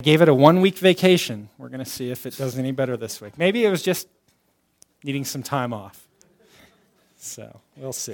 Gave it a 1-week vacation. We're going to see if it does any better this week. Maybe it was just needing some time off. So we'll see.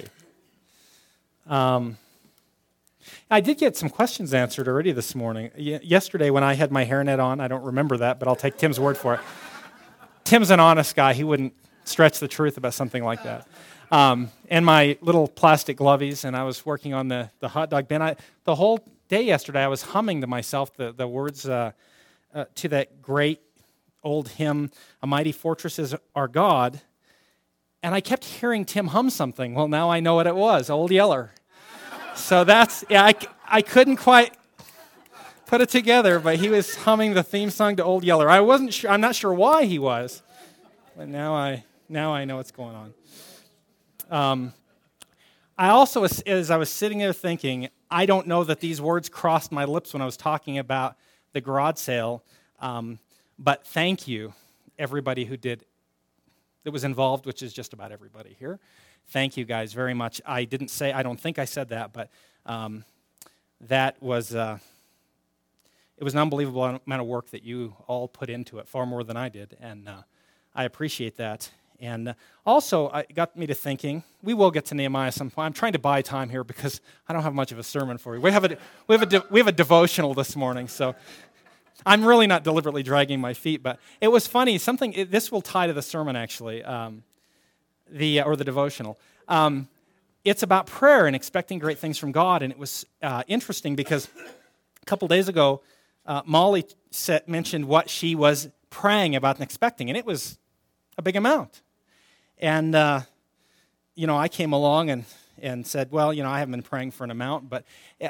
I did get some questions answered already this morning. Yesterday when I had my hairnet on, I don't remember that, but I'll take Tim's word for it. Tim's an honest guy. He wouldn't stretch the truth about something like that. And my little plastic glovies, and I was working on the hot dog bin. The whole day yesterday, I was humming to myself the words to that great old hymn, "A Mighty Fortress is Our God," and I kept hearing Tim hum something. Well, now I know what it was, Old Yeller. So I couldn't quite put it together, but he was humming the theme song to Old Yeller. I'm not sure why he was, but now I know what's going on. I also, as I was sitting there thinking, I don't know that these words crossed my lips when I was talking about the garage sale, but thank you, everybody that was involved, which is just about everybody here. Thank you guys very much. I don't think I said that, but that was, it was an unbelievable amount of work that you all put into it, far more than I did, and I appreciate that. And also, it got me to thinking, we will get to Nehemiah some point. I'm trying to buy time here because I don't have much of a sermon for you. We have a devotional this morning, so I'm really not deliberately dragging my feet, but it was funny. This will tie to the sermon, actually, or the devotional. It's about prayer and expecting great things from God, and it was interesting because a couple days ago, Molly mentioned what she was praying about and expecting, and it was a big amount. And, I came along and said, well, I haven't been praying for an amount, but, it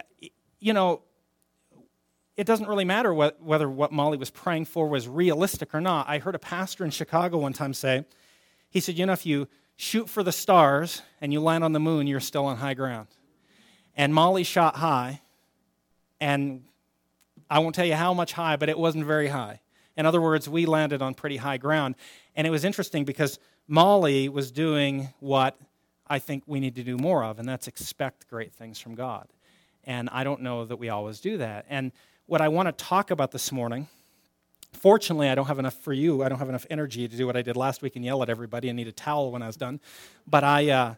doesn't really matter whether what Molly was praying for was realistic or not. I heard a pastor in Chicago one time say, he said, if you shoot for the stars and you land on the moon, you're still on high ground. And Molly shot high, and I won't tell you how much high, but it wasn't very high. In other words, we landed on pretty high ground. And it was interesting because Molly was doing what I think we need to do more of, and that's expect great things from God. And I don't know that we always do that. And what I want to talk about this morning, fortunately, I don't have enough for you. I don't have enough energy to do what I did last week and yell at everybody and need a towel when I was done. But I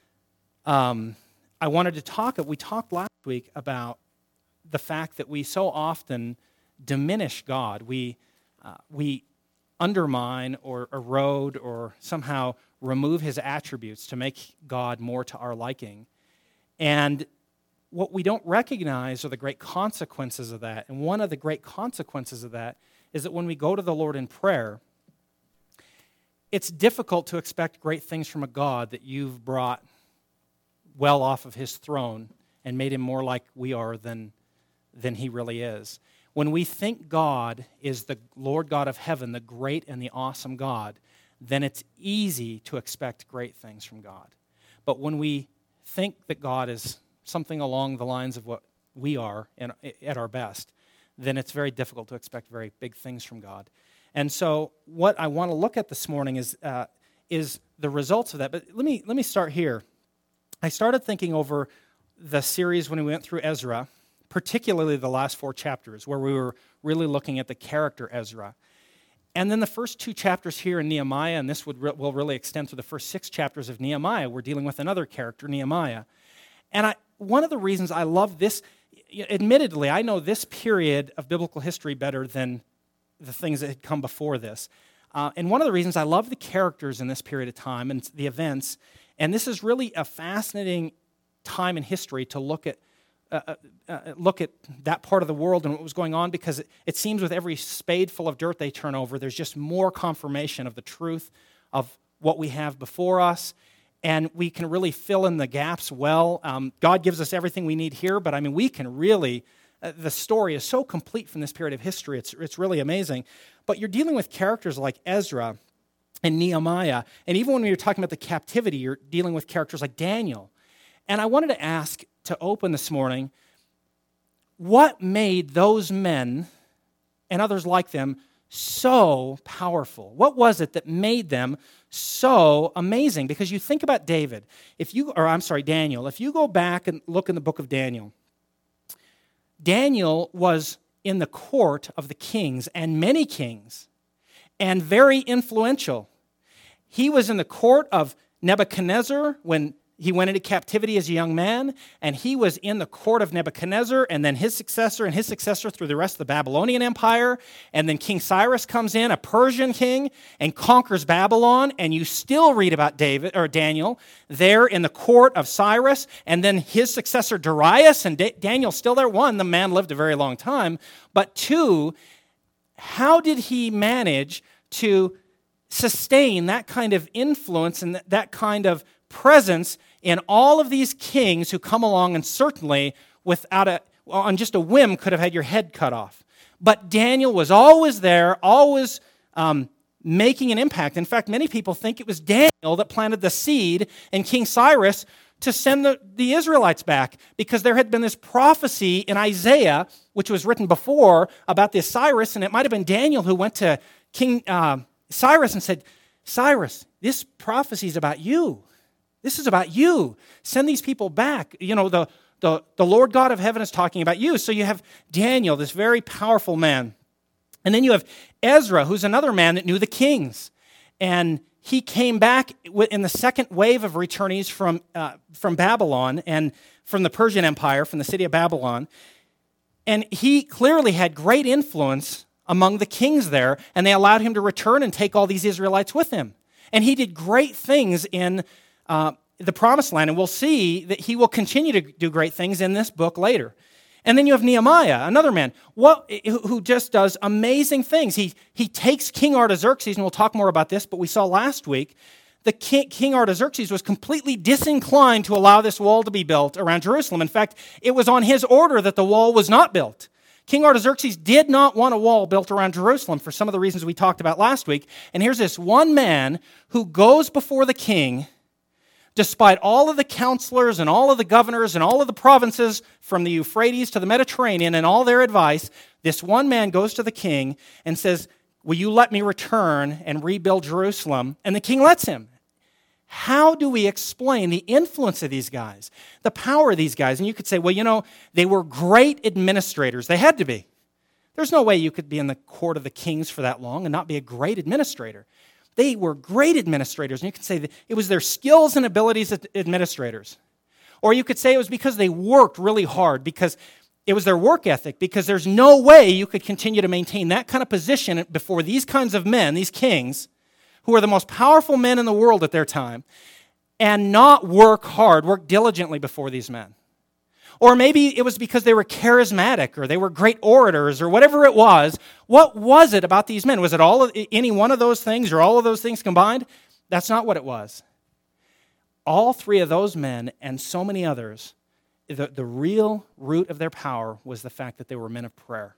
wanted to talk, we talked last week about the fact that we so often diminish God. We undermine or erode or somehow remove his attributes to make God more to our liking. And what we don't recognize are the great consequences of that. And one of the great consequences of that is that when we go to the Lord in prayer, it's difficult to expect great things from a God that you've brought well off of his throne and made him more like we are than he really is. When we think God is the Lord God of heaven, the great and the awesome God, then it's easy to expect great things from God. But when we think that God is something along the lines of what we are at our best, then it's very difficult to expect very big things from God. And so what I want to look at this morning is the results of that. But let me start here. I started thinking over the series when we went through Ezra, particularly the last 4 chapters, where we were really looking at the character Ezra. And then the first 2 chapters here in Nehemiah, and this will really extend to the first 6 chapters of Nehemiah, we're dealing with another character, Nehemiah. And one of the reasons I love this, admittedly, I know this period of biblical history better than the things that had come before this. And one of the reasons I love the characters in this period of time and the events, and this is really a fascinating time in history to look at that part of the world and what was going on, because it seems with every spadeful of dirt they turn over, there's just more confirmation of the truth of what we have before us, and we can really fill in the gaps well. God gives us everything we need here, but we can really, the story is so complete from this period of history, it's really amazing. But you're dealing with characters like Ezra and Nehemiah, and even when you're talking about the captivity, you're dealing with characters like Daniel. And I wanted to ask, to open this morning, what made those men and others like them so powerful? What was it that made them so amazing? Because you think about Daniel. If you go back and look in the book of Daniel, Daniel was in the court of the kings, and many kings, and very influential. He was in the court of Nebuchadnezzar when he went into captivity as a young man, and he was in the court of Nebuchadnezzar, and then his successor through the rest of the Babylonian Empire, and then King Cyrus comes in, a Persian king, and conquers Babylon, and you still read about Daniel there in the court of Cyrus, and then his successor Darius, and Daniel's still there. One, the man lived a very long time, but two, how did he manage to sustain that kind of influence and that kind of presence in all of these kings who come along and certainly on just a whim could have had your head cut off. But Daniel was always there, always making an impact. In fact, many people think it was Daniel that planted the seed in King Cyrus to send the Israelites back, because there had been this prophecy in Isaiah, which was written before, about this Cyrus, and it might have been Daniel who went to King Cyrus and said, Cyrus, this prophecy is about you. This is about you. Send these people back. You know, the Lord God of heaven is talking about you. So you have Daniel, this very powerful man. And then you have Ezra, who's another man that knew the kings. And he came back in the second wave of returnees from Babylon and from the Persian Empire, from the city of Babylon. And he clearly had great influence among the kings there, and they allowed him to return and take all these Israelites with him. And he did great things in the Promised Land, and we'll see that he will continue to do great things in this book later. And then you have Nehemiah, another man, who just does amazing things. He takes King Artaxerxes, and we'll talk more about this, but we saw last week, King Artaxerxes was completely disinclined to allow this wall to be built around Jerusalem. In fact, it was on his order that the wall was not built. King Artaxerxes did not want a wall built around Jerusalem for some of the reasons we talked about last week. And here's this one man who goes before the king, despite all of the counselors and all of the governors and all of the provinces from the Euphrates to the Mediterranean and all their advice. This one man goes to the king and says, will you let me return and rebuild Jerusalem? And the king lets him. How do we explain the influence of these guys, the power of these guys? And you could say, well, you know, they were great administrators. They had to be. There's no way you could be in the court of the kings for that long and not be a great administrator. They were great administrators, and you could say that it was their skills and abilities as administrators. Or you could say it was because they worked really hard, because it was their work ethic, because there's no way you could continue to maintain that kind of position before these kinds of men, these kings, who are the most powerful men in the world at their time, and not work hard, work diligently before these men. Or maybe it was because they were charismatic, or they were great orators, or whatever it was. What was it about these men? Was it any one of those things, or all of those things combined? That's not what it was. All three of those men, and so many others, the real root of their power was the fact that they were men of prayer.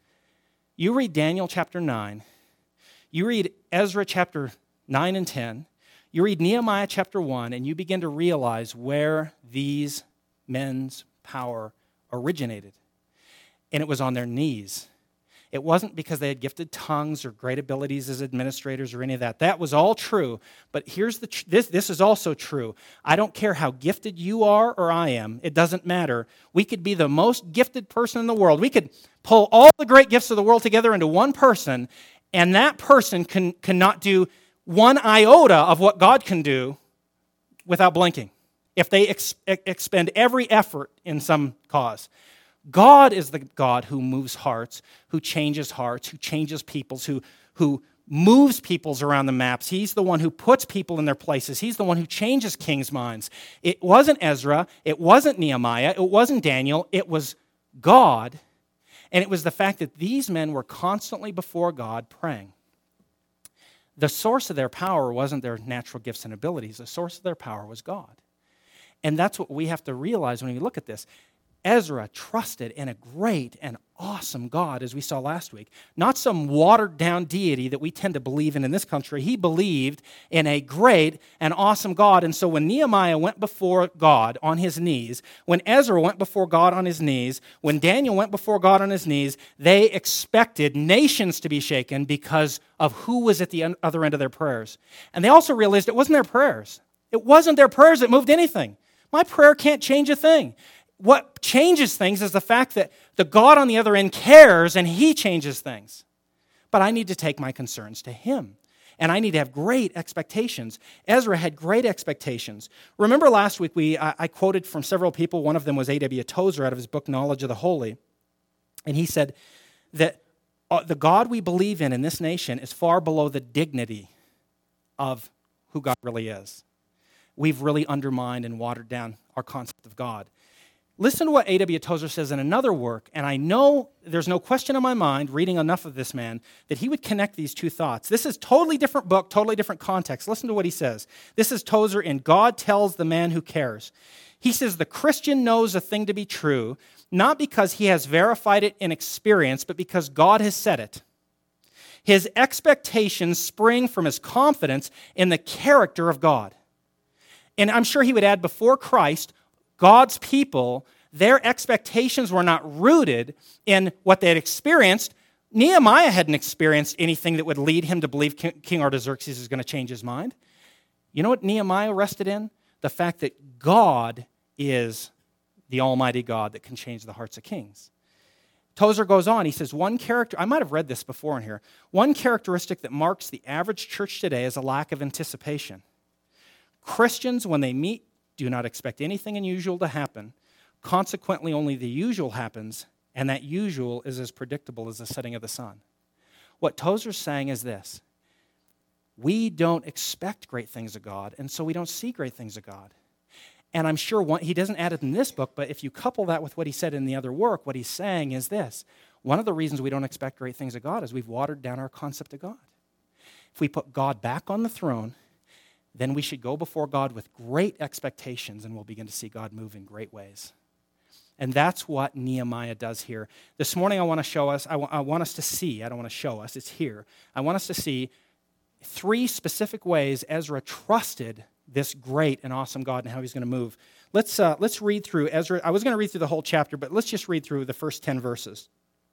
You read Daniel chapter 9, you read Ezra chapter 9 and 10, you read Nehemiah chapter 1, and you begin to realize where these men's power originated. And it was on their knees. It wasn't because they had gifted tongues or great abilities as administrators or any of that. That was all true. But here's this is also true. I don't care how gifted you are or I am. It doesn't matter. We could be the most gifted person in the world. We could pull all the great gifts of the world together into one person, and that person cannot do one iota of what God can do without blinking, if they expend every effort in some cause. God is the God who moves hearts, who changes peoples, who moves peoples around the maps. He's the one who puts people in their places. He's the one who changes kings' minds. It wasn't Ezra. It wasn't Nehemiah. It wasn't Daniel. It was God. And it was the fact that these men were constantly before God praying. The source of their power wasn't their natural gifts and abilities. The source of their power was God. And that's what we have to realize when we look at this. Ezra trusted in a great and awesome God, as we saw last week. Not some watered-down deity that we tend to believe in this country. He believed in a great and awesome God. And so when Nehemiah went before God on his knees, when Ezra went before God on his knees, when Daniel went before God on his knees, they expected nations to be shaken because of who was at the other end of their prayers. And they also realized it wasn't their prayers. It wasn't their prayers that moved anything. My prayer can't change a thing. what changes things is the fact that the God on the other end cares and he changes things. But I need to take my concerns to him. And I need to have great expectations. Ezra had great expectations. Remember last week I quoted from several people. One of them was A.W. Tozer out of his book, Knowledge of the Holy. And he said that the God we believe in this nation is far below the dignity of who God really is. We've really undermined and watered down our concept of God. Listen to what A.W. Tozer says in another work, and I know there's no question in my mind, reading enough of this man, that he would connect these two thoughts. This is totally different book, totally different context. Listen to what he says. This is Tozer in God Tells the Man Who Cares. He says, the Christian knows a thing to be true, not because he has verified it in experience, but because God has said it. His expectations spring from his confidence in the character of God. And I'm sure he would add, before Christ, God's people, their expectations were not rooted in what they had experienced. Nehemiah hadn't experienced anything that would lead him to believe King Artaxerxes is going to change his mind. You know what Nehemiah rested in? The fact that God is the Almighty God that can change the hearts of kings. Tozer goes on, he says, one character, I might have read this before in here, one characteristic that marks the average church today is a lack of anticipation. Christians, when they meet, do not expect anything unusual to happen. Consequently, only the usual happens, and that usual is as predictable as the setting of the sun. What Tozer's saying is this: we don't expect great things of God, and so we don't see great things of God. And I'm sure he doesn't add it in this book, but if you couple that with what he said in the other work, what he's saying is this: one of the reasons we don't expect great things of God is we've watered down our concept of God. If we put God back on the throne, then we should go before God with great expectations, and we'll begin to see God move in great ways. And that's what Nehemiah does here. This morning I want to show us, I want us to see, I don't want to show us, it's here. I want us to see 3 specific ways Ezra trusted this great and awesome God and how he's going to move. Let's read through Ezra. I was going to read through the whole chapter, but let's just read through the first 10 verses.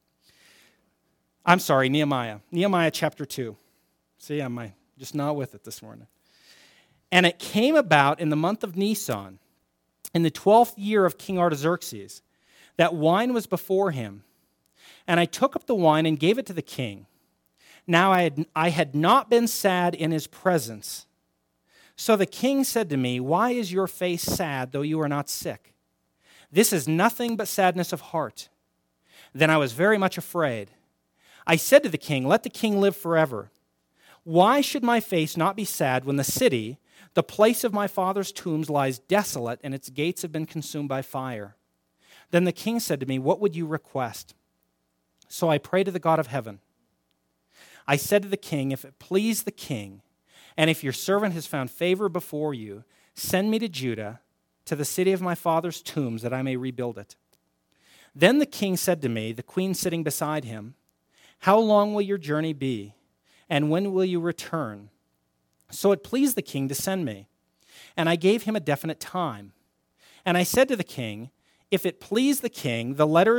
I'm sorry, Nehemiah. Nehemiah chapter 2. See, I'm just not with it this morning. And it came about in the month of Nisan, in the 12th year of King Artaxerxes, that wine was before him. And I took up the wine and gave it to the king. Now I had not been sad in his presence. So the king said to me, why is your face sad, though you are not sick? This is nothing but sadness of heart. Then I was very much afraid. I said to the king, let the king live forever. Why should my face not be sad when the city, the place of my father's tombs, lies desolate and its gates have been consumed by fire? Then the king said to me, what would you request? So I prayed to the God of heaven. I said to the king, if it please the king, and if your servant has found favor before you, send me to Judah, to the city of my father's tombs, that I may rebuild it. Then the king said to me, the queen sitting beside him, how long will your journey be, and when will you return? So it pleased the king to send me, and I gave him a definite time. And I said to the king, if it please the king,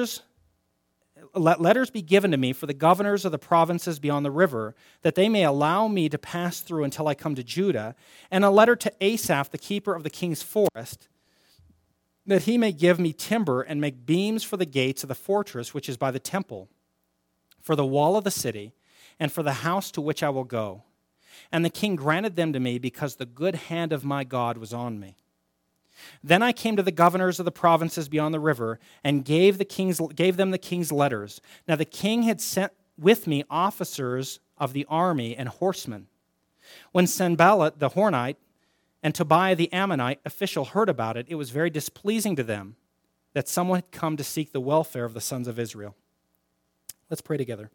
let letters be given to me for the governors of the provinces beyond the river, that they may allow me to pass through until I come to Judah, and a letter to Asaph, the keeper of the king's forest, that he may give me timber and make beams for the gates of the fortress which is by the temple, for the wall of the city, and for the house to which I will go. And the king granted them to me because the good hand of my God was on me. Then I came to the governors of the provinces beyond the river and gave them the king's letters. Now the king had sent with me officers of the army and horsemen. When Sanballat the Hornite and Tobiah the Ammonite official heard about it, it was very displeasing to them that someone had come to seek the welfare of the sons of Israel. Let's pray together.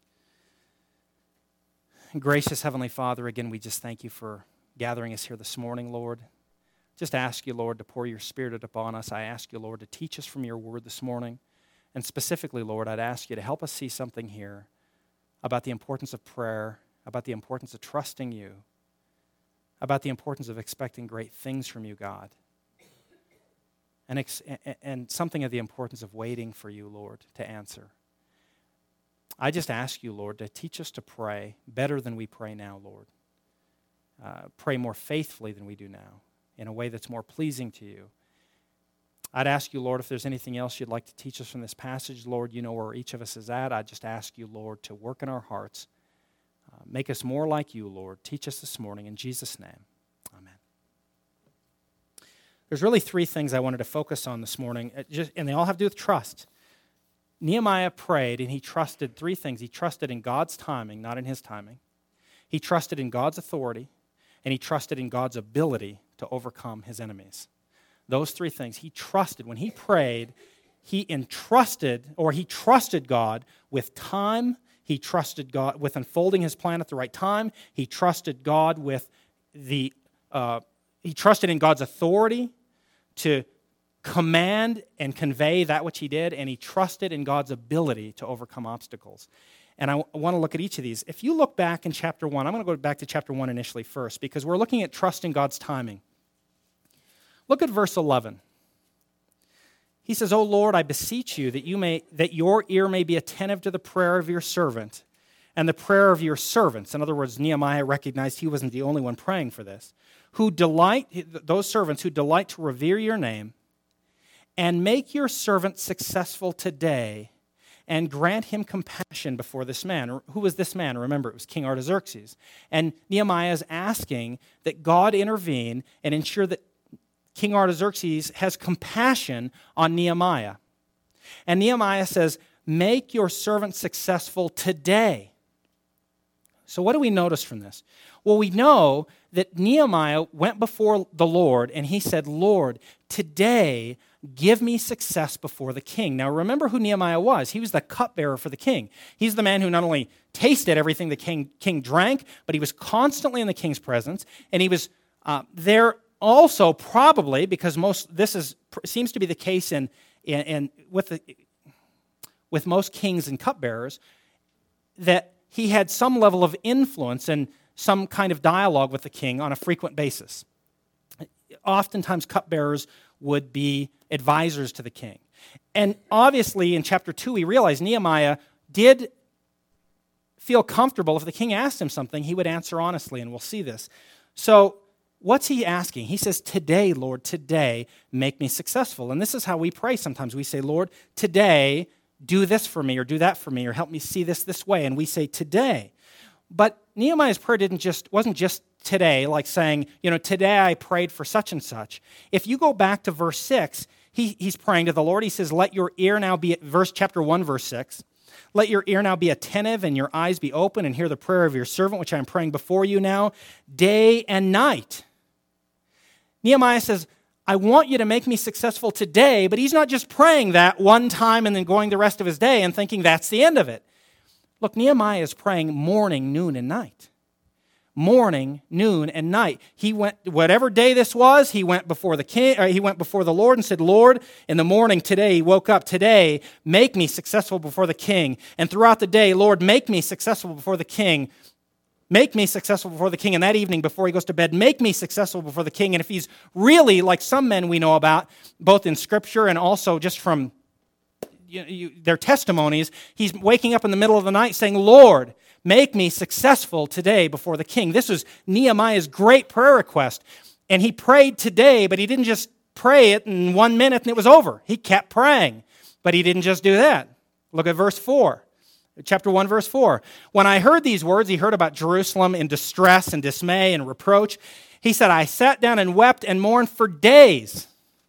Gracious Heavenly Father, again, we just thank you for gathering us here this morning, Lord. Just ask you, Lord, to pour your Spirit upon us. I ask you, Lord, to teach us from your word this morning. And specifically, Lord, I'd ask you to help us see something here about the importance of prayer, about the importance of trusting you, about the importance of expecting great things from you, God, and something of the importance of waiting for you, Lord, to answer. I just ask you, Lord, to teach us to pray better than we pray now, Lord. Pray more faithfully than we do now, in a way that's more pleasing to you. I'd ask you, Lord, if there's anything else you'd like to teach us from this passage, Lord, you know where each of us is at. I just ask you, Lord, to work in our hearts. Make us more like you, Lord. Teach us this morning. In Jesus' name, amen. There's really three things I wanted to focus on this morning, and they all have to do with trust. Nehemiah prayed, and he trusted three things. He trusted in God's timing, not in his timing. He trusted in God's authority, and he trusted in God's ability to overcome his enemies. Those three things. He trusted. When he prayed, he trusted God with time. He trusted God with unfolding his plan at the right time. He trusted God with he trusted in God's authority to command and convey that which he did, and he trusted in God's ability to overcome obstacles. And I want to look at each of these. If you look back in chapter 1, I'm going to go back to chapter 1 initially first, because we're looking at trusting God's timing. Look at verse 11. He says, "O Lord, I beseech you that your ear may be attentive to the prayer of your servant and the prayer of your servants." In other words, Nehemiah recognized he wasn't the only one praying for this. Those servants who delight to revere your name, and make your servant successful today, and grant him compassion before this man. Who was this man? Remember, it was King Artaxerxes. And Nehemiah is asking that God intervene and ensure that King Artaxerxes has compassion on Nehemiah. And Nehemiah says, make your servant successful today. So what do we notice from this? Well, we know that Nehemiah went before the Lord and he said, Lord, today give me success before the king. Now remember who Nehemiah was. He was the cupbearer for the king. He's the man who not only tasted everything the king drank, but he was constantly in the king's presence. And he was there also probably, because seems to be the case with most kings and cupbearers, that he had some level of influence and some kind of dialogue with the king on a frequent basis. Oftentimes, cupbearers would be advisors to the king. And obviously, in chapter 2, we realize Nehemiah did feel comfortable. If the king asked him something, he would answer honestly, and we'll see this. So, what's he asking? He says, today, Lord, today, make me successful. And this is how we pray sometimes. We say, Lord, today, do this for me, or do that for me, or help me see this way. And we say, today. But Nehemiah's prayer wasn't just today, like saying, today I prayed for such and such. If you go back to verse 6, he's praying to the Lord. He says, let your ear now be, chapter 1, verse 6, let your ear now be attentive and your eyes be open and hear the prayer of your servant, which I am praying before you now, day and night. Nehemiah says, I want you to make me successful today, but he's not just praying that one time and then going the rest of his day and thinking that's the end of it. Look, Nehemiah is praying morning, noon, and night. Morning, noon, and night. He went, whatever day this was, he went before the king, he went before the Lord and said, Lord, in the morning today, he woke up today, make me successful before the king. And throughout the day, Lord, make me successful before the king. Make me successful before the king. And that evening before he goes to bed, make me successful before the king. And if he's really like some men we know about, both in Scripture and also just from their testimonies, he's waking up in the middle of the night saying, Lord, make me successful today before the king. This was Nehemiah's great prayer request. And he prayed today, but he didn't just pray it in 1 minute and it was over. He kept praying, but he didn't just do that. Look at verse 4. Chapter 1, verse 4. When I heard these words, he heard about Jerusalem in distress and dismay and reproach. He said, I sat down and wept and mourned for days.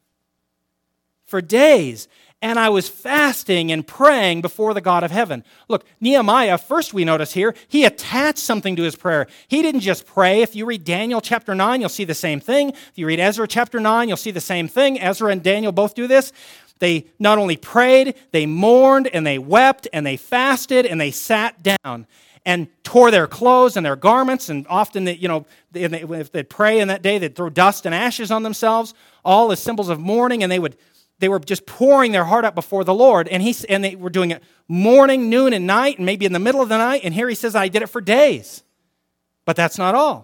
For days. And I was fasting and praying before the God of heaven. Look, Nehemiah, first we notice here, he attached something to his prayer. He didn't just pray. If you read Daniel chapter 9, you'll see the same thing. If you read Ezra chapter 9, you'll see the same thing. Ezra and Daniel both do this. They not only prayed, they mourned, and they wept, and they fasted, and they sat down and tore their clothes and their garments. And often, if they'd pray in that day, they'd throw dust and ashes on themselves, all as symbols of mourning, and they were just pouring their heart out before the Lord. And they were doing it morning, noon, and night, and maybe in the middle of the night. And here he says, I did it for days. But that's not all.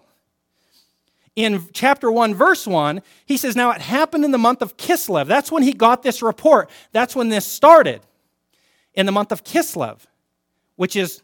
In chapter 1, verse 1, he says, now it happened in the month of Kislev. That's when he got this report. That's when this started, in the month of Kislev, which is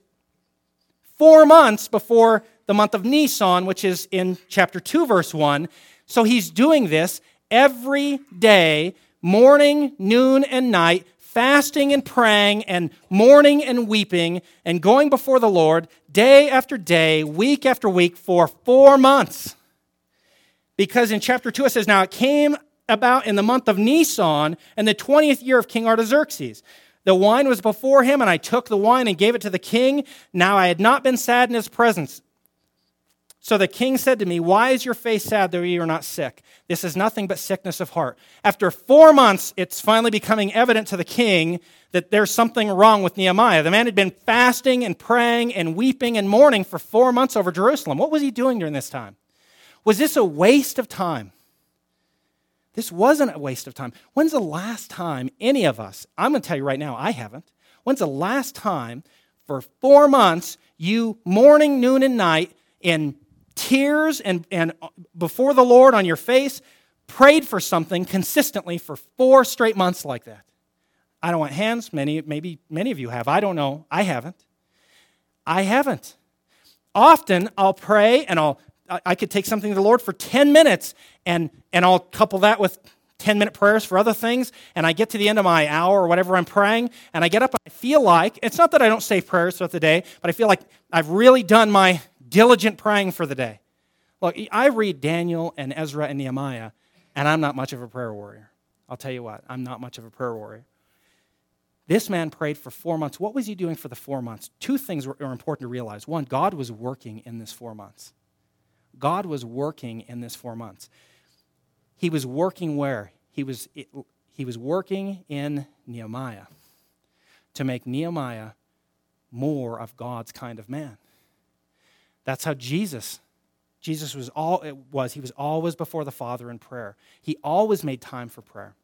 4 months before the month of Nisan, which is in chapter 2, verse 1. So he's doing this every day, morning, noon, and night, fasting and praying and mourning and weeping and going before the Lord day after day, week after week for 4 months. Because in chapter 2 it says, now it came about in the month of Nisan in the 20th year of King Artaxerxes. The wine was before him, and I took the wine and gave it to the king. Now I had not been sad in his presence. So the king said to me, why is your face sad though you are not sick? This is nothing but sickness of heart. After 4 months, it's finally becoming evident to the king that there's something wrong with Nehemiah. The man had been fasting and praying and weeping and mourning for 4 months over Jerusalem. What was he doing during this time? Was this a waste of time? This wasn't a waste of time. When's the last time any of us, I'm going to tell you right now, I haven't. When's the last time for 4 months you morning, noon, and night in tears and before the Lord on your face, prayed for something consistently for 4 straight months like that? I don't want hands. Maybe many of you have. I don't know. I haven't. Often I'll pray and I could take something to the Lord for 10 minutes and I'll couple that with 10-minute prayers for other things, and I get to the end of my hour or whatever I'm praying, and I get up and I feel like, it's not that I don't say prayers throughout the day, but I feel like I've really done my diligent praying for the day. Look, I read Daniel and Ezra and Nehemiah, and I'm not much of a prayer warrior. I'll tell you what, I'm not much of a prayer warrior. This man prayed for 4 months. What was he doing for the 4 months? 2 things are important to realize. One, God was working in this 4 months. God was working in this 4 months. He was working where? He was working in Nehemiah to make Nehemiah more of God's kind of man. That's how Jesus was he was always before the Father in prayer. He always made time for prayer.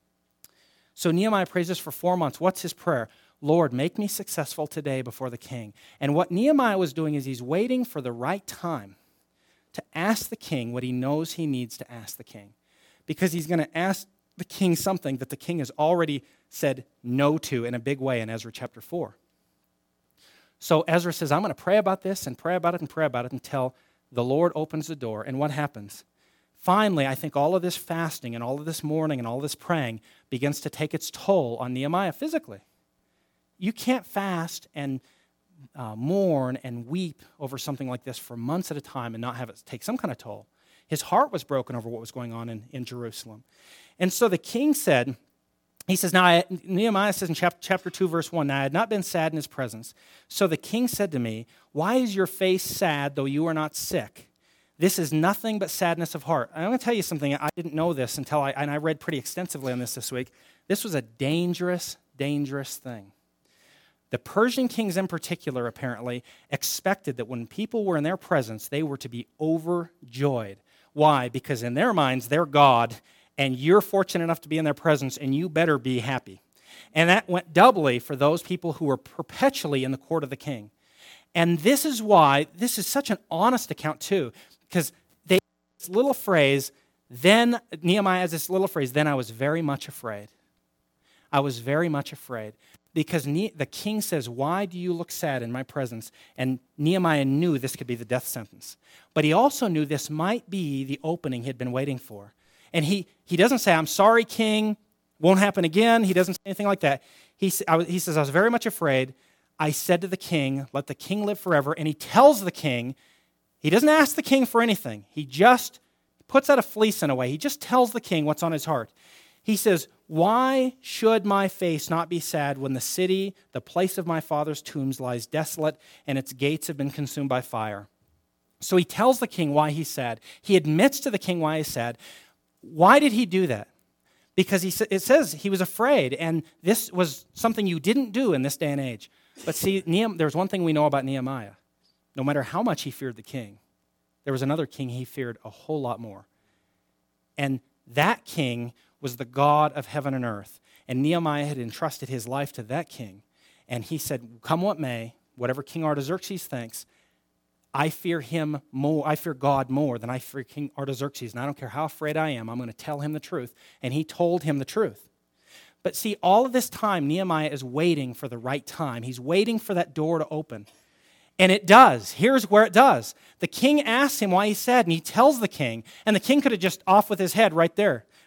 So Nehemiah prays this for 4 months. What's his prayer? Lord, make me successful today before the king. And what Nehemiah was doing is he's waiting for the right time to ask the king what he knows he needs to ask the king. Because he's going to ask the king something that the king has already said no to in a big way in Ezra chapter 4. So Ezra says, I'm going to pray about this and pray about it and pray about it until the Lord opens the door. And what happens? Finally, I think all of this fasting and all of this mourning and all of this praying begins to take its toll on Nehemiah physically. You can't fast and mourn and weep over something like this for months at a time and not have it take some kind of toll. His heart was broken over what was going on in Jerusalem. And so the king said, Nehemiah says in chapter 2, verse 1, now I had not been sad in his presence. So the king said to me, why is your face sad though you are not sick? This is nothing but sadness of heart. I'm going to tell you something. I didn't know this until I read pretty extensively on this week. This was a dangerous, dangerous thing. The Persian kings in particular, apparently, expected that when people were in their presence, they were to be overjoyed. Why? Because in their minds, they're God, and you're fortunate enough to be in their presence, and you better be happy. And that went doubly for those people who were perpetually in the court of the king. And this is why, this is such an honest account too, because this little phrase, then, Nehemiah has this little phrase, then I was very much afraid. I was very much afraid. Because the king says, why do you look sad in my presence? And Nehemiah knew this could be the death sentence. But he also knew this might be the opening he'd been waiting for. And he doesn't say, I'm sorry, king, won't happen again. He doesn't say anything like that. He says, I was very much afraid. I said to the king, let the king live forever. And he tells the king, he doesn't ask the king for anything. He just puts out a fleece in a way. He just tells the king what's on his heart. He says, why should my face not be sad when the city, the place of my father's tombs, lies desolate and its gates have been consumed by fire? So he tells the king why he's sad. He admits to the king why he's sad. Why did he do that? Because it says he was afraid, and this was something you didn't do in this day and age. But see, there's one thing we know about Nehemiah. No matter how much he feared the king, there was another king he feared a whole lot more. And that king was the God of heaven and earth. And Nehemiah had entrusted his life to that king. And he said, come what may, whatever King Artaxerxes thinks, I fear him more. I fear God more than I fear King Artaxerxes. And I don't care how afraid I am, I'm going to tell him the truth. And he told him the truth. But see, all of this time, Nehemiah is waiting for the right time. He's waiting for that door to open. And it does. Here's where it does. The king asks him why he's sad, and he tells the king. And the king could have just off with his head right there.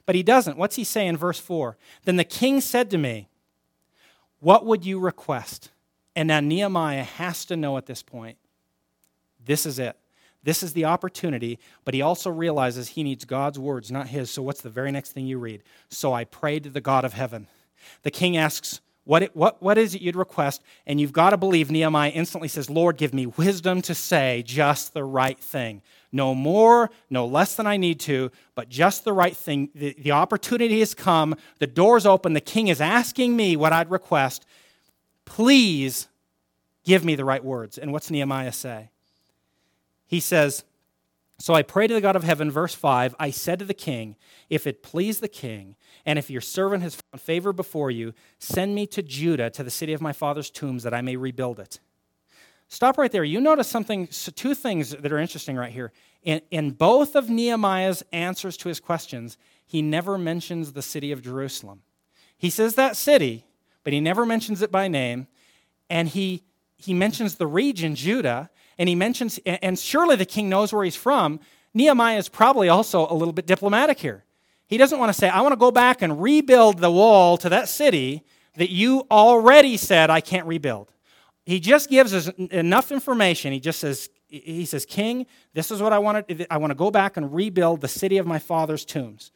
But he doesn't. What's he say in verse 4? Then the king said to me, what would you request? And now Nehemiah has to know at this point, this is it. This is the opportunity, but he also realizes he needs God's words, not his. So what's the very next thing you read? So I prayed to the God of heaven. The king asks, what is it you'd request? And you've got to believe Nehemiah instantly says, Lord, give me wisdom to say just the right thing. No more, no less than I need to, but just the right thing. The opportunity has come. The door's open. The king is asking me what I'd request. Please give me the right words. And what's Nehemiah say? He says, so I pray to the God of heaven, verse 5, I said to the king, if it please the king, and if your servant has found favor before you, send me to Judah, to the city of my father's tombs, that I may rebuild it. Stop right there. You notice two things that are interesting right here. In both of Nehemiah's answers to his questions, he never mentions the city of Jerusalem. He says that city, but he never mentions it by name, and he mentions the region, Judah, and he mentions, and surely the king knows where he's from. Nehemiah is probably also a little bit diplomatic here. He doesn't want to say, I want to go back and rebuild the wall to that city that you already said I can't rebuild. He just gives us enough information. He says, King, this is what I want to go back and rebuild the city of my father's tombs.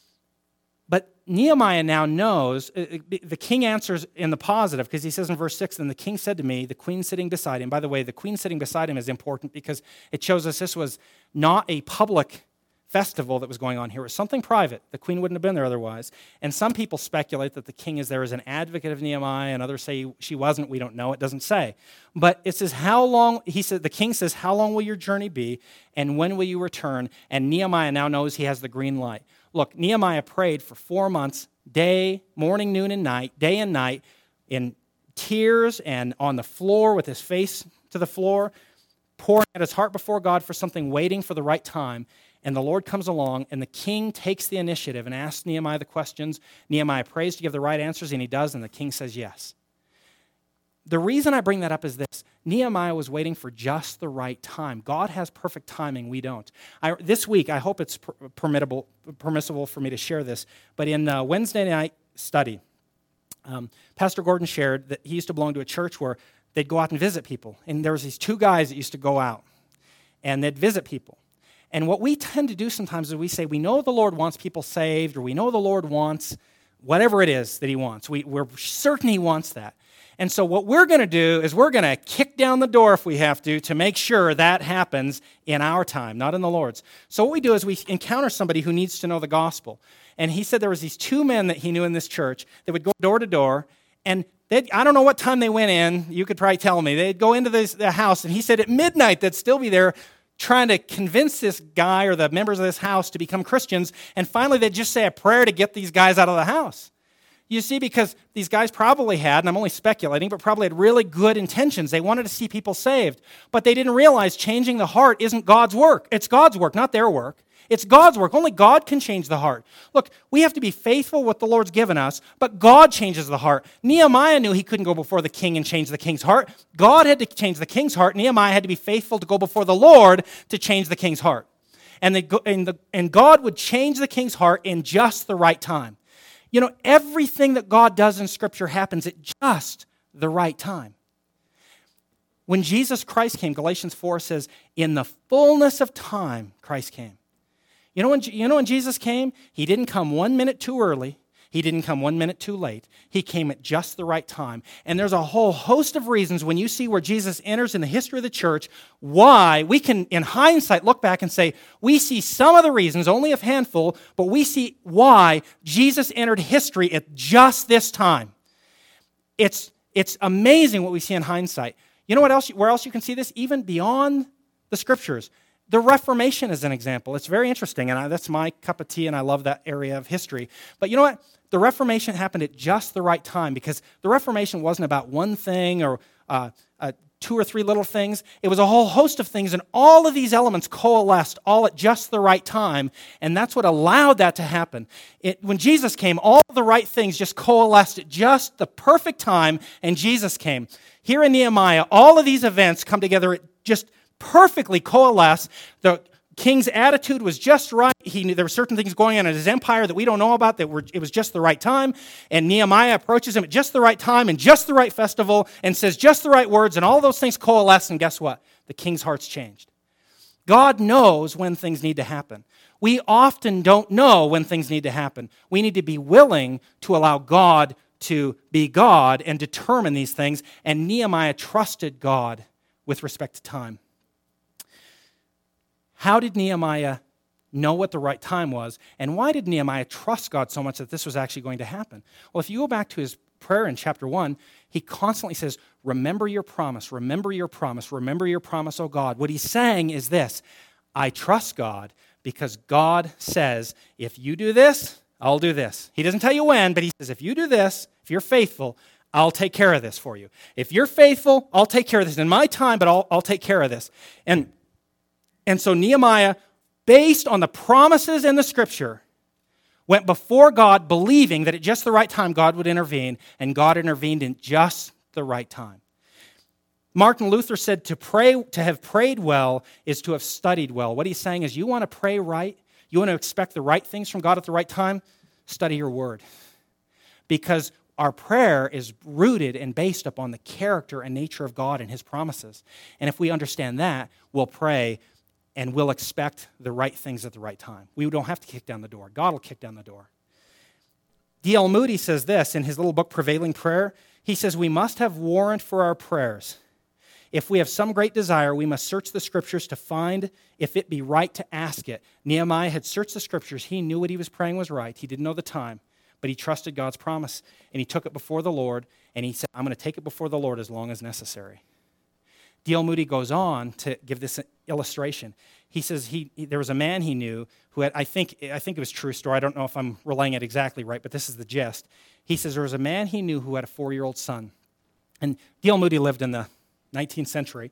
But Nehemiah now knows, the king answers in the positive, because he says in verse 6, then the king said to me, the queen sitting beside him. By the way, the queen sitting beside him is important because it shows us this was not a public festival that was going on here. It was something private. The queen wouldn't have been there otherwise. And some people speculate that the king is there as an advocate of Nehemiah, and others say she wasn't. We don't know. It doesn't say. But it says, how long, the king says, how long will your journey be, and when will you return? And Nehemiah now knows he has the green light. Look, Nehemiah prayed for 4 months, morning, noon, and night, day and night, in tears and on the floor with his face to the floor, pouring out his heart before God for something, waiting for the right time. And the Lord comes along, and the king takes the initiative and asks Nehemiah the questions. Nehemiah prays to give the right answers, and he does, and the king says yes. The reason I bring that up is this. Nehemiah was waiting for just the right time. God has perfect timing. We don't. This week, I hope it's permissible for me to share this, but in Wednesday night study, Pastor Gordon shared that he used to belong to a church where they'd go out and visit people. And there was these two guys that used to go out, and they'd visit people. And what we tend to do sometimes is we say, we know the Lord wants people saved, or we know the Lord wants whatever it is that he wants. We're certain he wants that. And so what we're going to do is we're going to kick down the door if we have to make sure that happens in our time, not in the Lord's. So what we do is we encounter somebody who needs to know the gospel. And he said there was these two men that he knew in this church that would go door to door, and I don't know what time they went in. You could probably tell me. They'd go into the house, and he said at midnight they'd still be there trying to convince this guy or the members of this house to become Christians, and finally they'd just say a prayer to get these guys out of the house. You see, because these guys probably had, and I'm only speculating, but probably had really good intentions. They wanted to see people saved, but they didn't realize changing the heart isn't God's work. It's God's work, not their work. It's God's work. Only God can change the heart. Look, we have to be faithful with the Lord's given us, but God changes the heart. Nehemiah knew he couldn't go before the king and change the king's heart. God had to change the king's heart. Nehemiah had to be faithful to go before the Lord to change the king's heart. And God would change the king's heart in just the right time. You know, everything that God does in Scripture happens at just the right time. When Jesus Christ came, Galatians 4 says, in the fullness of time, Christ came. You know when Jesus came? He didn't come 1 minute too early. He didn't come 1 minute too late. He came at just the right time. And there's a whole host of reasons when you see where Jesus enters in the history of the church, why we can, in hindsight, look back and say, we see some of the reasons, only a handful, but we see why Jesus entered history at just this time. It's amazing what we see in hindsight. You know where else you can see this? Even beyond the Scriptures. The Reformation is an example. It's very interesting, and that's my cup of tea, and I love that area of history. But you know what? The Reformation happened at just the right time, because the Reformation wasn't about one thing or two or three little things. It was a whole host of things, and all of these elements coalesced all at just the right time, and that's what allowed that to happen. When Jesus came, all the right things just coalesced at just the perfect time, and Jesus came. Here in Nehemiah, all of these events come together at just perfectly coalesce king's attitude was just right. He knew there were certain things going on in his empire that we don't know about it was just the right time. And Nehemiah approaches him at just the right time and just the right festival and says just the right words, and all those things coalesce, and guess what? The king's heart's changed. God knows when things need to happen. We often don't know when things need to happen. We need to be willing to allow God to be God and determine these things, and Nehemiah trusted God with respect to time. How did Nehemiah know what the right time was, and why did Nehemiah trust God so much that this was actually going to happen? Well, if you go back to his prayer in chapter 1, he constantly says, remember your promise, remember your promise, remember your promise, O God. What he's saying is this: I trust God because God says, if you do this, I'll do this. He doesn't tell you when, but he says, if you do this, if you're faithful, I'll take care of this for you. If you're faithful, I'll take care of this in my time, but I'll take care of this. And so Nehemiah, based on the promises in the Scripture, went before God believing that at just the right time God would intervene, and God intervened in just the right time. Martin Luther said to have prayed well is to have studied well. What he's saying is, you want to pray right, you want to expect the right things from God at the right time, study your word. Because our prayer is rooted and based upon the character and nature of God and his promises. And if we understand that, we'll pray and we'll expect the right things at the right time. We don't have to kick down the door. God will kick down the door. D.L. Moody says this in his little book, Prevailing Prayer. He says, we must have warrant for our prayers. If we have some great desire, we must search the Scriptures to find if it be right to ask it. Nehemiah had searched the Scriptures. He knew what he was praying was right. He didn't know the time, but he trusted God's promise, and he took it before the Lord, and he said, I'm going to take it before the Lord as long as necessary. D.L. Moody goes on to give this illustration. He says there was a man he knew who had, I think it was a true story. I don't know if I'm relaying it exactly right, but this is the gist. He says there was a man he knew who had a 4-year-old son. And D.L. Moody lived in the 19th century.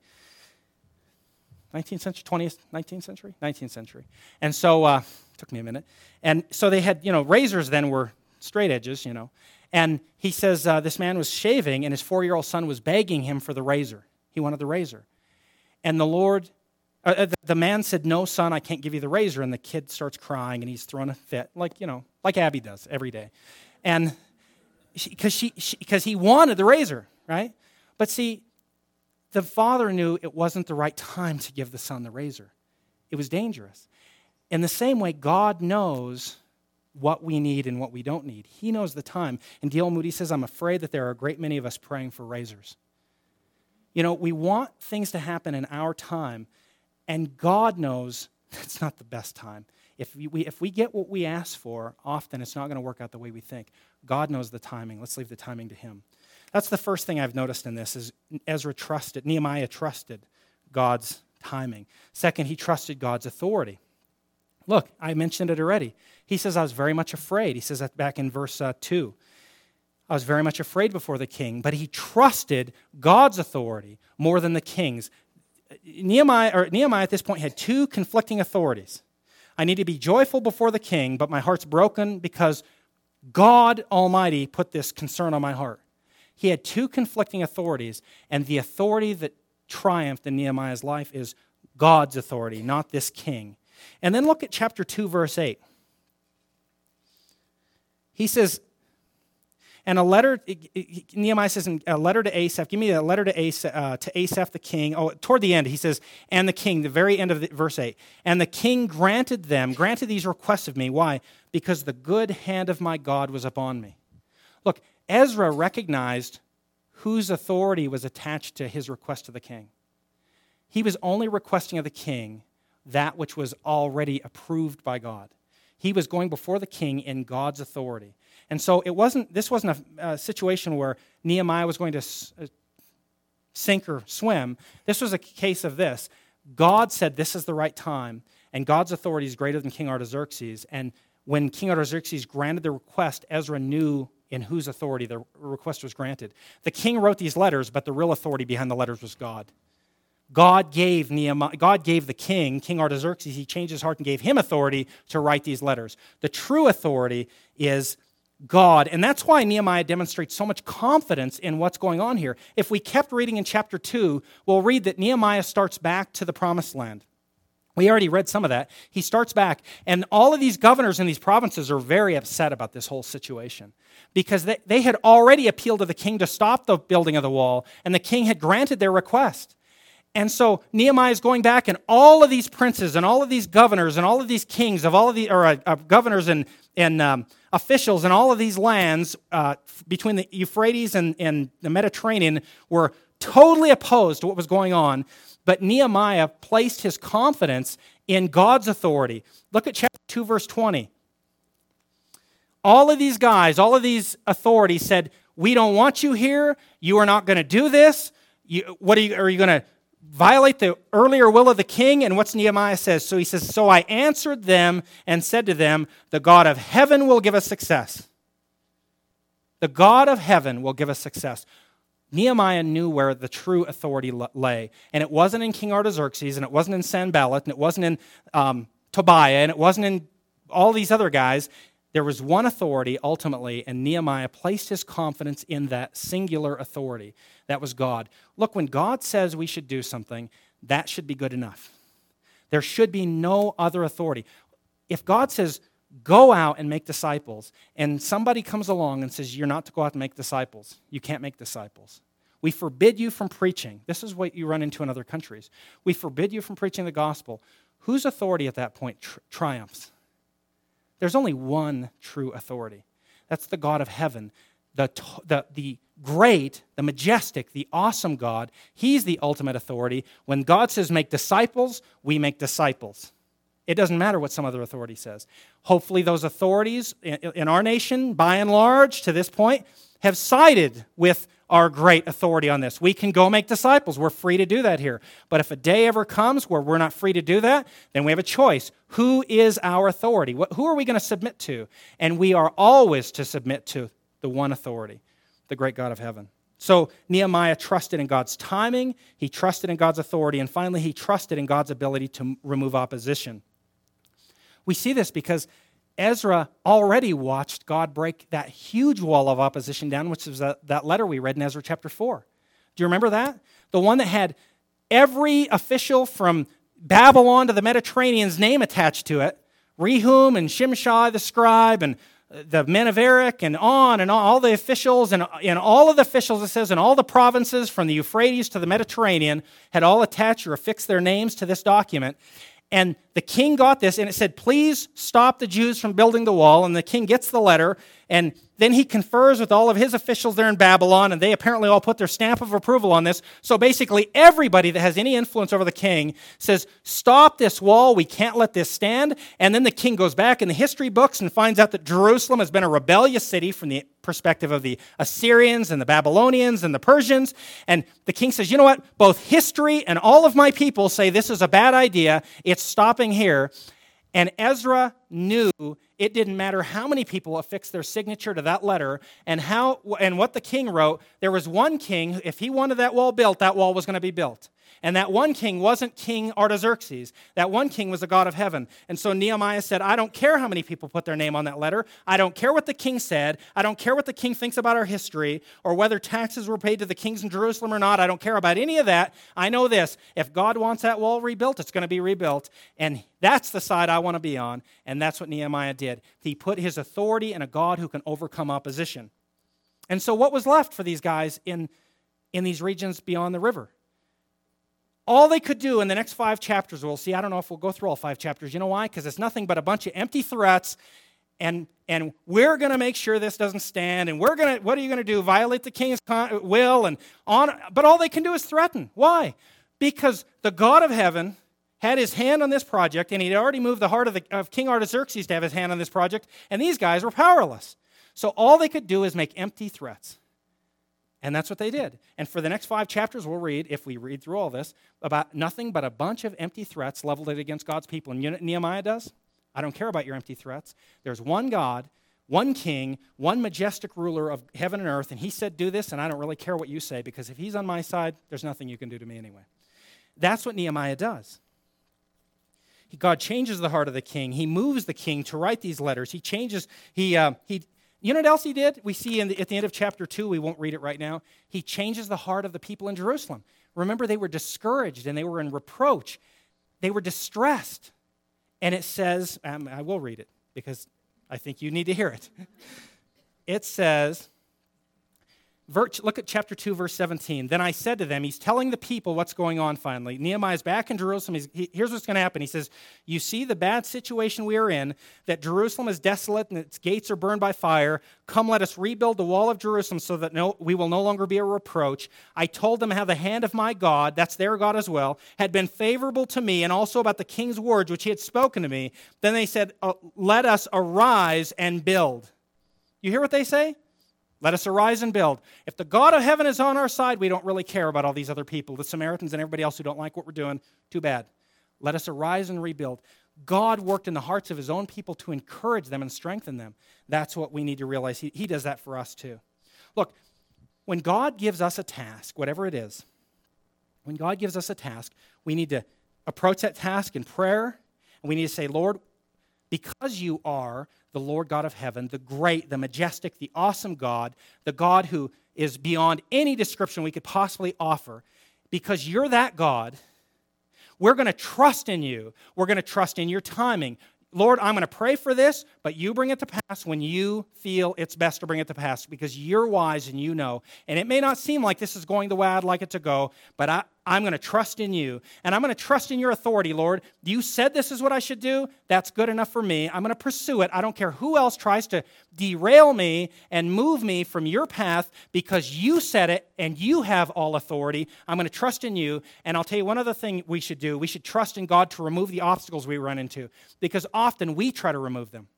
19th century, 20th, 19th century? 19th century. And so, took me a minute. And so they had, razors then were straight edges, And he says this man was shaving, and his 4-year-old son was begging him for the razor. He wanted the razor. And the man said, no, son, I can't give you the razor. And the kid starts crying, and he's throwing a fit, like Abby does every day. And because he wanted the razor, right? But see, the father knew it wasn't the right time to give the son the razor. It was dangerous. In the same way, God knows what we need and what we don't need. He knows the time. And D.L. Moody says, I'm afraid that there are a great many of us praying for razors. We want things to happen in our time, and God knows it's not the best time. If we get what we ask for, often it's not going to work out the way we think. God knows the timing. Let's leave the timing to him. That's the first thing I've noticed in this is Nehemiah trusted God's timing. Second, he trusted God's authority. Look, I mentioned it already. He says, I was very much afraid. He says that back in verse 2. I was very much afraid before the king, but he trusted God's authority more than the king's. Nehemiah at this point had 2 conflicting authorities. I need to be joyful before the king, but my heart's broken because God Almighty put this concern on my heart. He had 2 conflicting authorities, and the authority that triumphed in Nehemiah's life is God's authority, not this king. And then look at chapter 2, verse 8. He says, Nehemiah says in a letter to Asaph, give me a letter to Asaph the king. Oh, toward the end, he says, and the king, the very end of verse 8. And the king granted these requests of me. Why? Because the good hand of my God was upon me. Look, Ezra recognized whose authority was attached to his request to the king. He was only requesting of the king that which was already approved by God. He was going before the king in God's authority. And so this wasn't a situation where Nehemiah was going to sink or swim. This was a case of this. God said this is the right time, and God's authority is greater than King Artaxerxes. And when King Artaxerxes granted the request, Ezra knew in whose authority the request was granted. The king wrote these letters, but the real authority behind the letters was God. God gave the king, King Artaxerxes, he changed his heart and gave him authority to write these letters. The true authority is God, and that's why Nehemiah demonstrates so much confidence in what's going on here. If we kept reading in chapter 2, we'll read that Nehemiah starts back to the promised land. We already read some of that. He starts back, and all of these governors in these provinces are very upset about this whole situation because they had already appealed to the king to stop the building of the wall, and the king had granted their request. And so Nehemiah is going back, and all of these princes and all of these governors and all of these kings of all of the governors and officials in all of these lands between the Euphrates and the Mediterranean were totally opposed to what was going on. But Nehemiah placed his confidence in God's authority. Look at chapter 2, verse 20. All of these guys, all of these authorities said, we don't want you here. You are not going to do this. Are you going to violate the earlier will of the king? And what's Nehemiah says? So he says, so I answered them and said to them, the God of heaven will give us success. The God of heaven will give us success. Nehemiah knew where the true authority lay. And it wasn't in King Artaxerxes, and it wasn't in Sanballat, and it wasn't in Tobiah, and it wasn't in all these other guys. There was one authority ultimately, and Nehemiah placed his confidence in that singular authority. That was God. Look, when God says we should do something, that should be good enough. There should be no other authority. If God says, go out and make disciples, and somebody comes along and says, you're not to go out and make disciples, you can't make disciples. We forbid you from preaching. This is what you run into in other countries. We forbid you from preaching the gospel. Whose authority at that point triumphs? There's only one true authority. That's the God of heaven, the great, the majestic, the awesome God. He's the ultimate authority. When God says make disciples, we make disciples. It doesn't matter what some other authority says. Hopefully those authorities in our nation, by and large, to this point, have sided with our great authority on this. We can go make disciples. We're free to do that here. But if a day ever comes where we're not free to do that, then we have a choice. Who is our authority? Who are we going to submit to? And we are always to submit to the one authority, the great God of heaven. So Nehemiah trusted in God's timing, he trusted in God's authority, and finally he trusted in God's ability to remove opposition. We see this because Ezra already watched God break that huge wall of opposition down, which is that letter we read in Ezra chapter 4. Do you remember that? The one that had every official from Babylon to the Mediterranean's name attached to it. Rehum and Shimshai the scribe and the men of Eric and on, all the officials, and all of the officials, it says, in all the provinces from the Euphrates to the Mediterranean had all attached or affixed their names to this document. And the king got this, and it said, please stop the Jews from building the wall. And the king gets the letter, and then he confers with all of his officials there in Babylon, and they apparently all put their stamp of approval on this. So basically, everybody that has any influence over the king says, stop this wall, we can't let this stand. And then the king goes back in the history books and finds out that Jerusalem has been a rebellious city from the perspective of the Assyrians and the Babylonians and the Persians. And the king says, you know what? Both history and all of my people say this is a bad idea. It's stopping here. And Ezra knew it didn't matter how many people affixed their signature to that letter and what the king wrote. There was one king, if he wanted that wall built, that wall was going to be built. And that one king wasn't King Artaxerxes. That one king was the God of heaven. And so Nehemiah said, I don't care how many people put their name on that letter. I don't care what the king said. I don't care what the king thinks about our history or whether taxes were paid to the kings in Jerusalem or not. I don't care about any of that. I know this. If God wants that wall rebuilt, it's going to be rebuilt. And that's the side I want to be on. And that's what Nehemiah did. He put his authority in a God who can overcome opposition. And so what was left for these guys in these regions beyond the river? All they could do in the next 5 chapters, we'll see, I don't know if we'll go through all 5 chapters. You know why? Because it's nothing but a bunch of empty threats, and we're going to make sure this doesn't stand, and what are you going to do? Violate the king's will, and on. But all they can do is threaten. Why? Because the God of heaven had his hand on this project, and he'd already moved the heart of King Artaxerxes to have his hand on this project, and these guys were powerless. So all they could do is make empty threats. And that's what they did. And for the next 5 chapters, we'll read, if we read through all this, about nothing but a bunch of empty threats leveled against God's people. And you know what Nehemiah does? I don't care about your empty threats. There's one God, one king, one majestic ruler of heaven and earth, and he said, do this, and I don't really care what you say, because if he's on my side, there's nothing you can do to me anyway. That's what Nehemiah does. God changes the heart of the king. He moves the king to write these letters. He changes, you know what else he did? We see at the end of chapter 2, we won't read it right now. He changes the heart of the people in Jerusalem. Remember, they were discouraged and they were in reproach. they were distressed. And it says, I will read it because I think you need to hear it. It says, look at chapter 2, verse 17. Then I said to them, he's telling the people what's going on finally. Nehemiah's back in Jerusalem. Here's what's going to happen. He says, you see the bad situation we are in, that Jerusalem is desolate and its gates are burned by fire. Come, let us rebuild the wall of Jerusalem so that we will no longer be a reproach. I told them how the hand of my God, that's their God as well, had been favorable to me, and also about the king's words which he had spoken to me. Then they said, let us arise and build. You hear what they say? Let us arise and build. If the God of heaven is on our side, we don't really care about all these other people, the Samaritans and everybody else who don't like what we're doing. Too bad. Let us arise and rebuild. God worked in the hearts of his own people to encourage them and strengthen them. That's what we need to realize. He does that for us too. Look, when God gives us a task, whatever it is, when God gives us a task, we need to approach that task in prayer, and we need to say, Lord, because you are the Lord God of heaven, the great, the majestic, the awesome God, the God who is beyond any description we could possibly offer, because you're that God, we're going to trust in you. We're going to trust in your timing. Lord, I'm going to pray for this, but you bring it to pass when you feel it's best to bring it to pass, because you're wise and you know. And it may not seem like this is going the way I'd like it to go, but I'm going to trust in you. And I'm going to trust in your authority, Lord. You said this is what I should do. That's good enough for me. I'm going to pursue it. I don't care who else tries to derail me and move me from your path, because you said it and you have all authority. I'm going to trust in you. And I'll tell you one other thing we should do. We should trust in God to remove the obstacles we run into, because often we try to remove them.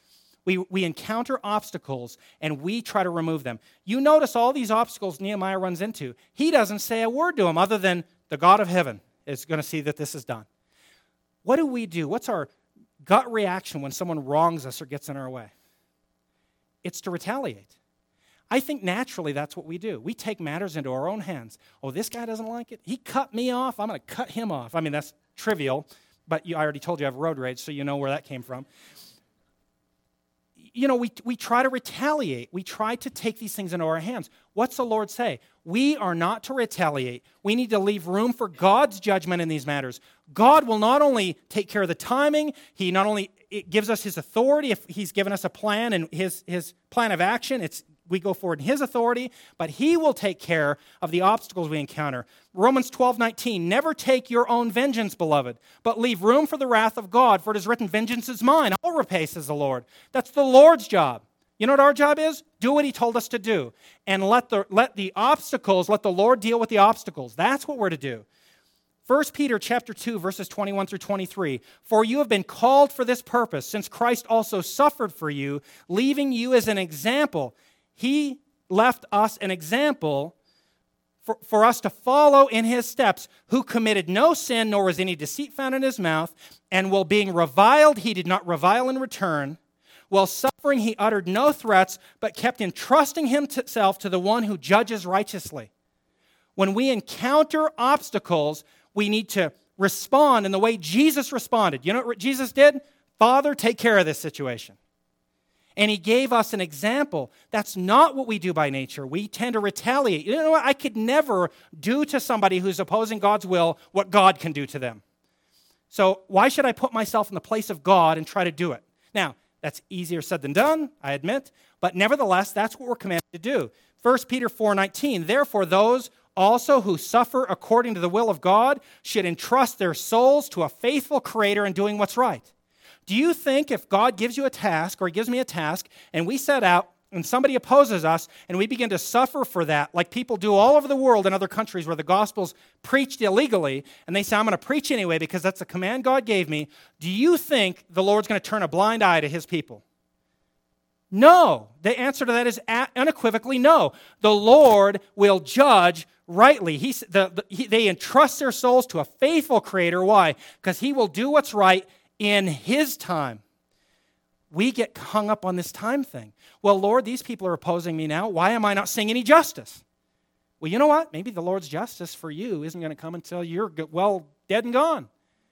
We encounter obstacles and we try to remove them. You notice all these obstacles Nehemiah runs into. He doesn't say a word to them other than the God of heaven is going to see that this is done. What do? What's our gut reaction when someone wrongs us or gets in our way? It's to retaliate. I think naturally that's what we do. We take matters into our own hands. Oh, this guy doesn't like it. He cut me off. I'm going to cut him off. I mean, that's trivial, but I already told you I have road rage, so you know where that came from. You know, we try to retaliate. We try to take these things into our hands. What's the Lord say? We are not to retaliate. We need to leave room for God's judgment in these matters. God will not only take care of the timing, He not only gives us His authority, if He's given us a plan and His plan of action, we go forward in His authority, but He will take care of the obstacles we encounter. Romans 12:19, never take your own vengeance, beloved, but leave room for the wrath of God, for it is written, vengeance is mine, I'll repay, says the Lord. That's the Lord's job. You know what our job is? Do what He told us to do. And let the Lord deal with the obstacles. That's what we're to do. 1 Peter chapter 2, verses 21 through 23, for you have been called for this purpose, since Christ also suffered for you, leaving you as an example. He left us an example for us to follow in His steps, who committed no sin, nor was any deceit found in His mouth, and while being reviled, He did not revile in return. While suffering, He uttered no threats, but kept entrusting Himself to the one who judges righteously. When we encounter obstacles, we need to respond in the way Jesus responded. You know what Jesus did? Father, take care of this situation. And He gave us an example. That's not what we do by nature. We tend to retaliate. You know what? I could never do to somebody who's opposing God's will what God can do to them. So why should I put myself in the place of God and try to do it? Now, that's easier said than done, I admit, but nevertheless, that's what we're commanded to do. 1 Peter 4:19, therefore those also who suffer according to the will of God should entrust their souls to a faithful Creator in doing what's right. Do you think if God gives you a task, or He gives me a task, and we set out, and somebody opposes us, and we begin to suffer for that, like people do all over the world in other countries where the gospel's preached illegally, and they say, I'm going to preach anyway because that's a command God gave me, do you think the Lord's going to turn a blind eye to His people? No. The answer to that is unequivocally no. The Lord will judge rightly. They entrust their souls to a faithful Creator. Why? Because He will do what's right in His time. We get hung up on this time thing. Well, Lord, these people are opposing me now. Why am I not seeing any justice? Well, you know what? Maybe the Lord's justice for you isn't going to come until you're, dead and gone.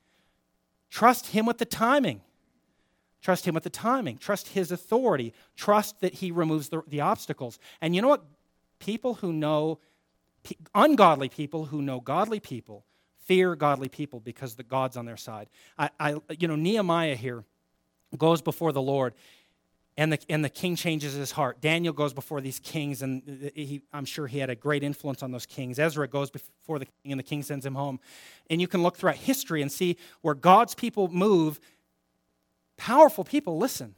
Trust Him with the timing. Trust Him with the timing. Trust His authority. Trust that He removes the obstacles. And you know what? Ungodly people who know godly people fear godly people because the God's on their side. Nehemiah here goes before the Lord, and the king changes his heart. Daniel goes before these kings, and I'm sure he had a great influence on those kings. Ezra goes before the king, and the king sends him home. And you can look throughout history and see where God's people move. Powerful people listen.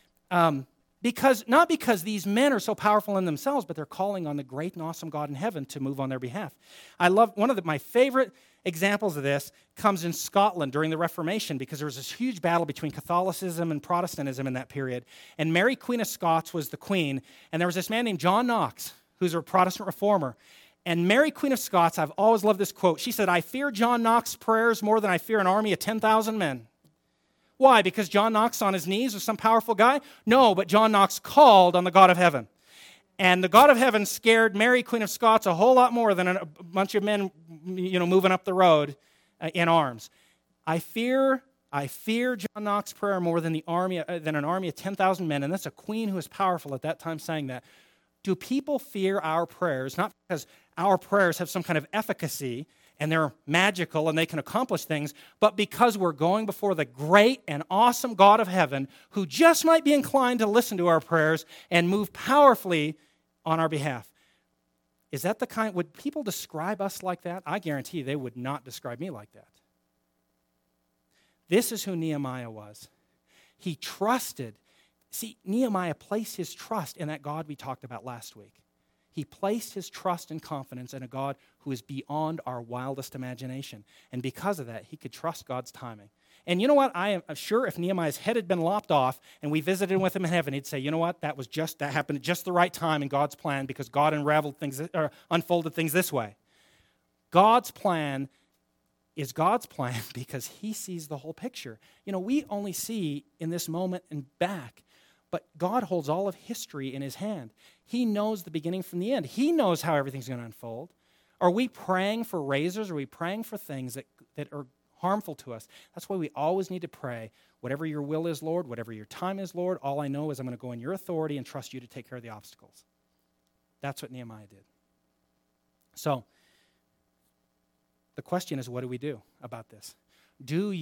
Not because these men are so powerful in themselves, but they're calling on the great and awesome God in heaven to move on their behalf. I love one of my favorite examples of this comes in Scotland during the Reformation, because there was this huge battle between Catholicism and Protestantism in that period. And Mary, Queen of Scots, was the queen, and there was this man named John Knox, who's a Protestant reformer. And Mary, Queen of Scots, I've always loved this quote. She said, "I fear John Knox's prayers more than I fear an army of 10,000 men." Why? Because John Knox on his knees was some powerful guy? No, but John Knox called on the God of heaven. And the God of heaven scared Mary, Queen of Scots, a whole lot more than a bunch of men, moving up the road in arms. I fear John Knox's prayer more than an army of 10,000 men, and that's a queen who was powerful at that time saying that. Do people fear our prayers, not because our prayers have some kind of efficacy and they're magical and they can accomplish things, but because we're going before the great and awesome God of heaven who just might be inclined to listen to our prayers and move powerfully on our behalf? Is that would people describe us like that? I guarantee you they would not describe me like that. This is who Nehemiah was. He trusted. See, Nehemiah placed his trust in that God we talked about last week. He placed his trust and confidence in a God who is beyond our wildest imagination. And because of that, he could trust God's timing. And you know what? I am sure if Nehemiah's head had been lopped off and we visited with him in heaven, he'd say, you know what? That happened at just the right time in God's plan, because God unfolded things this way. God's plan is God's plan because he sees the whole picture. We only see in this moment and back, but God holds all of history in his hand. He knows the beginning from the end. He knows how everything's going to unfold. Are we praying for razors? Are we praying for things that are harmful to us? That's why we always need to pray, whatever your will is, Lord, whatever your time is, Lord, all I know is I'm going to go in your authority and trust you to take care of the obstacles. That's what Nehemiah did. So, the question is, what do we do about this? Do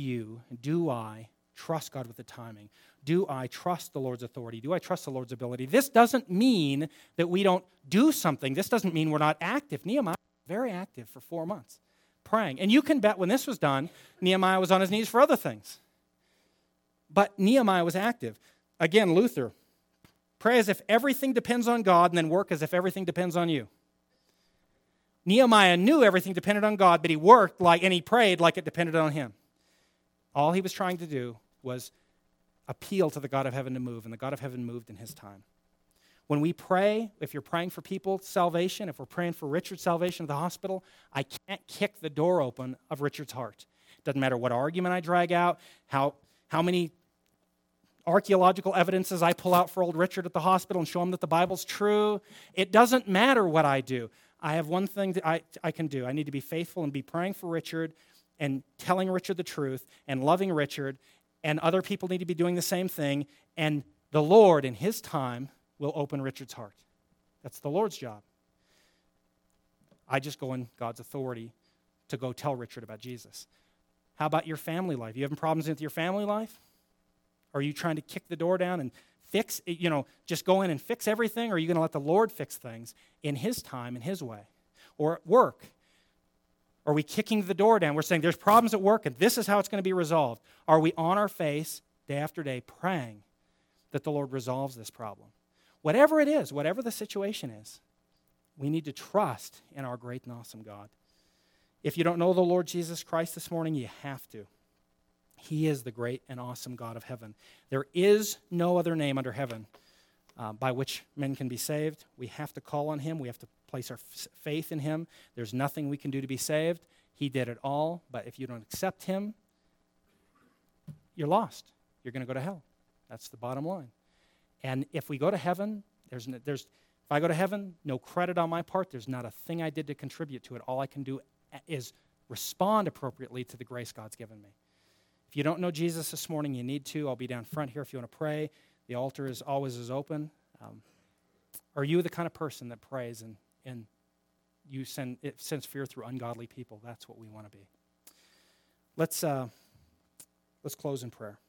I trust God with the timing? Do I trust the Lord's authority? Do I trust the Lord's ability? This doesn't mean that we don't do something. This doesn't mean we're not active. Nehemiah was very active for 4 months, praying. And you can bet when this was done, Nehemiah was on his knees for other things. But Nehemiah was active. Again, Luther, pray as if everything depends on God, and then work as if everything depends on you. Nehemiah knew everything depended on God, but he worked and he prayed like it depended on him. All he was trying to do was appeal to the God of heaven to move, and the God of heaven moved in his time. When we pray, if you're praying for people's salvation, if we're praying for Richard's salvation at the hospital, I can't kick the door open of Richard's heart. Doesn't matter what argument I drag out, how many archaeological evidences I pull out for old Richard at the hospital and show him that the Bible's true. It doesn't matter what I do. I have one thing that I can do. I need to be faithful and be praying for Richard and telling Richard the truth and loving Richard, and other people need to be doing the same thing, and the Lord, in his time, will open Richard's heart. That's the Lord's job. I just go in God's authority to go tell Richard about Jesus. How about your family life? You having problems with your family life? Are you trying to kick the door down and fix, just go in and fix everything? Or are you going to let the Lord fix things in his time, in his way? Or at work? Are we kicking the door down? We're saying there's problems at work and this is how it's going to be resolved. Are we on our face day after day praying that the Lord resolves this problem? Whatever it is, whatever the situation is, we need to trust in our great and awesome God. If you don't know the Lord Jesus Christ this morning, you have to. He is the great and awesome God of heaven. There is no other name under heaven by which men can be saved. We have to call on him. We have to place our faith in him. There's nothing we can do to be saved. He did it all, but if you don't accept him, you're lost. You're going to go to hell. That's the bottom line. And if we go to heaven, if I go to heaven, no credit on my part. There's not a thing I did to contribute to it. All I can do is respond appropriately to the grace God's given me. If you don't know Jesus this morning, you need to. I'll be down front here if you want to pray. The altar is always open. Are you the kind of person that prays and you sends fear through ungodly people? That's what we want to be. Let's close in prayer.